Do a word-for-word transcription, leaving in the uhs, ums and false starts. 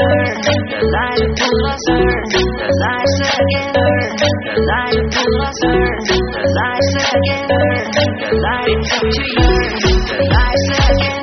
learn. The light of us earn. The lights again earn. The light of us earn. The lights again earn. The light to yearn. The lights again.